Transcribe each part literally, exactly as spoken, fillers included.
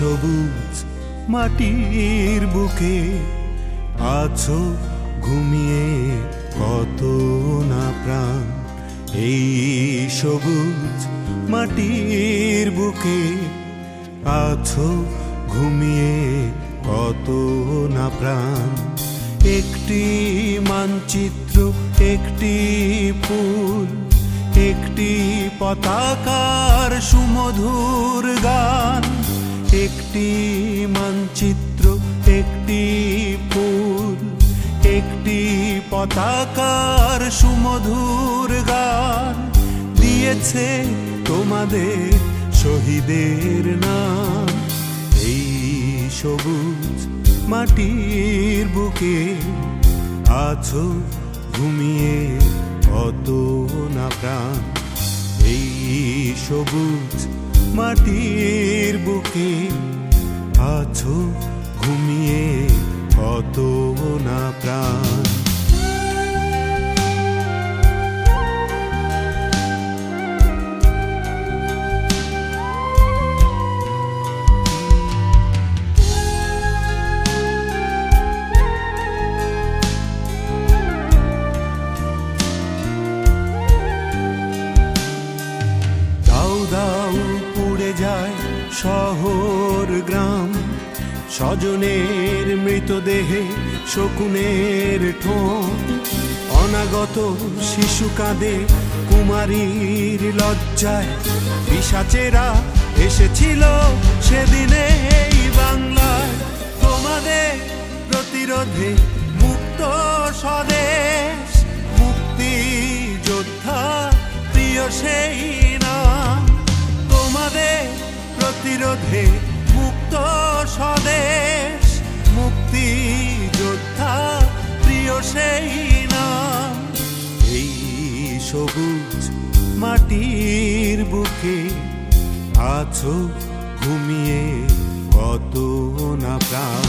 সবুজ মাটির বুকে আছো ঘুমিয়ে কত না প্রাণ। এই সবুজ মাটির বুকে আছো ঘুমিয়ে কত না প্রাণ। একটি মানচিত্র, একটি ফুল, একটি পতাকার সুমধুর গান। একটি মানচিত্র, একটি ফুল, একটি পতাকার সুমধুর গান দিয়েছে তোমাদের শহীদের নাম। এই সবুজ মাটির বুকে আছো ঘুমিয়ে কত না প্রাণ। এই সবুজ মাটির বুকে আছো ঘুমিয়ে কত না প্রাণ। পুড়ে যায় শহর গ্রাম, স্বজনের মৃতদেহে শকুনের ঠোঁট। অনাগত শিশু কাঁদে কুমারীর লজ্জায়, পিশাচেরা এসেছিল সেদিনে এই বাংলায়। তোমাদের প্রতিরোধে মুক্ত স্বদেশ, মুক্তি যোদ্ধা প্রিয় সেই নাম। তোমাদের প্রতিরোধে মুক্ত স্বদেশ, মুক্তি যোদ্ধা প্রিয় সেই নাম। এই সবুজ মাটির বুকে আছো ঘুমিয়ে কত না প্রাণ।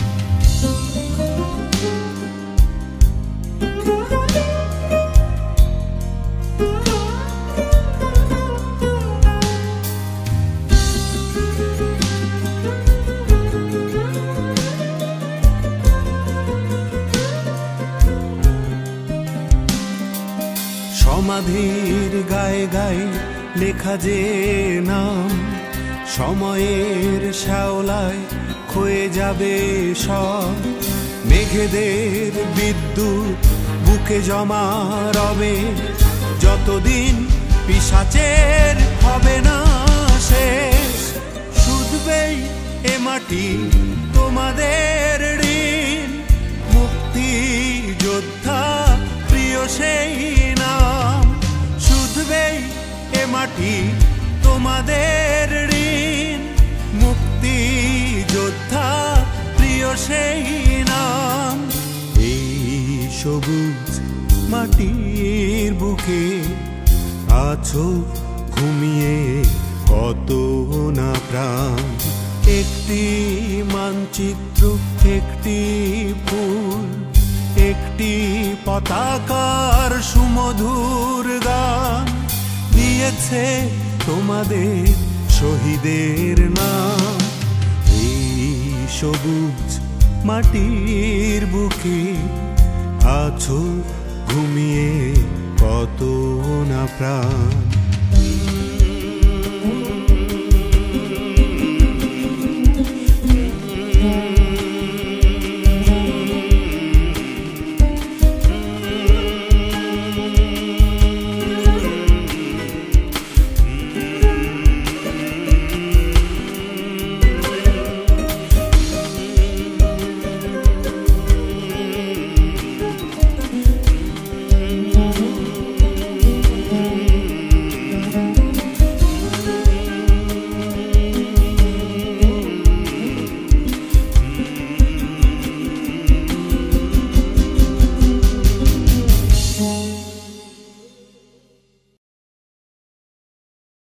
সমাধির গায়ে গায়ে লেখা যে নাম, সময়ের শ্যাওলায় ক্ষয়ে যাবে সব। মেঘেদের বিদ্যুৎ বুকে জমা রবে, যতদিন পিশাচের হবে না শেষ। শুধবেই এ মাটি তোমাদের ঋণ, মুক্তি যোদ্ধা প্রিয় সেই নাম। শুধবেই এ মাটি তোমাদের ঋণ, মুক্তি যোদ্ধা প্রিয় সেই নাম। এই সবুজ মাটির বুকে আছো ঘুমিয়ে কত না প্রাণ। একটি মানচিত্র, একটি ফুল, একটি পতাকার সুমধুর গান দিয়েছে তোমাদের শহীদের নাম। এই সবুজ মাটির বুকে আছো ঘুমিয়ে কত না প্রাণ।